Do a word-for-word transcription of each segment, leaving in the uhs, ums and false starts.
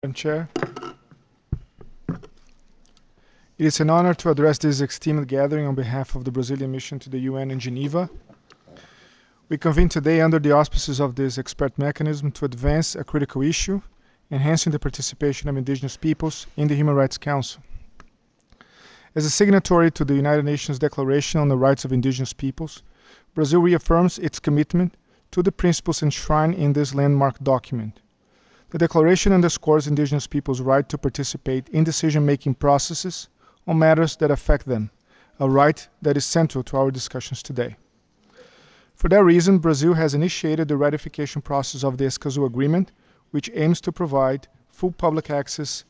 Madam Chair. It is an honor to address this esteemed gathering on behalf of the Brazilian mission to the U N in Geneva. We convene today under the auspices of this expert mechanism to advance a critical issue, enhancing the participation of indigenous peoples in the Human Rights Council. As a signatory to the United Nations Declaration on the Rights of Indigenous Peoples, Brazil reaffirms its commitment to the principles enshrined in this landmark document. The Declaration underscores indigenous peoples' right to participate in decision-making processes on matters that affect them, a right that is central to our discussions today. For that reason, Brazil has initiated the ratification process of the Escazú Agreement, which aims to provide full public access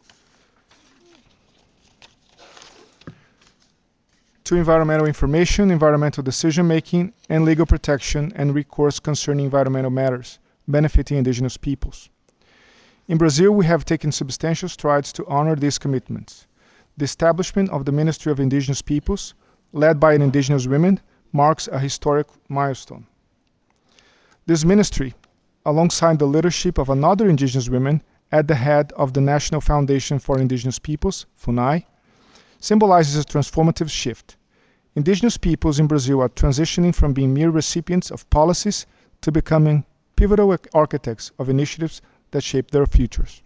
to environmental information, environmental decision-making, and legal protection and recourse concerning environmental matters, benefiting indigenous peoples. In Brazil, we have taken substantial strides to honor these commitments. The establishment of the Ministry of Indigenous Peoples, led by an indigenous woman, marks a historic milestone. This ministry, alongside the leadership of another indigenous woman at the head of the National Foundation for Indigenous Peoples, FUNAI, symbolizes a transformative shift. Indigenous peoples in Brazil are transitioning from being mere recipients of policies to becoming pivotal architects of initiatives that shape their futures.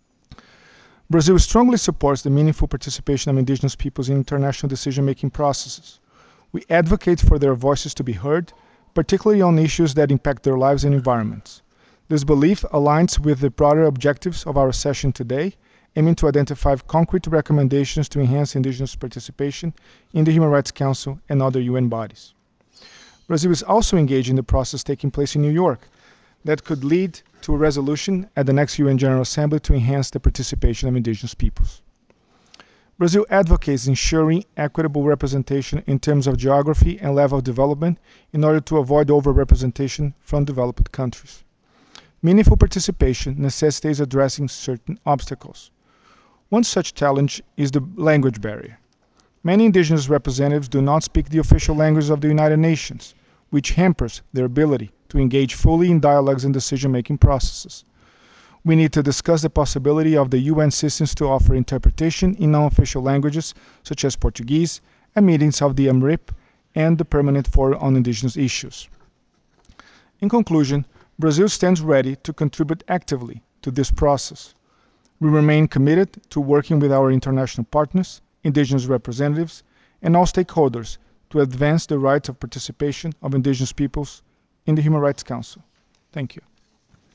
Brazil strongly supports the meaningful participation of indigenous peoples in international decision-making processes. We advocate for their voices to be heard, particularly on issues that impact their lives and environments. This belief aligns with the broader objectives of our session today, aiming to identify concrete recommendations to enhance indigenous participation in the Human Rights Council and other U N bodies. Brazil is also engaged in the process taking place in New York that could lead to a resolution at the next U N General Assembly to enhance the participation of indigenous peoples. Brazil advocates ensuring equitable representation in terms of geography and level of development in order to avoid overrepresentation from developed countries. Meaningful participation necessitates addressing certain obstacles. One such challenge is the language barrier. Many indigenous representatives do not speak the official language of the United Nations, which hampers their ability to engage fully in dialogues and decision-making processes. We need to discuss the possibility of the U N systems to offer interpretation in non-official languages, such as Portuguese, at meetings of the UNRIP and the Permanent Forum on Indigenous Issues. In conclusion, Brazil stands ready to contribute actively to this process. We remain committed to working with our international partners, indigenous representatives, and all stakeholders to advance the rights of participation of indigenous peoples in the Human Rights Council. Thank you.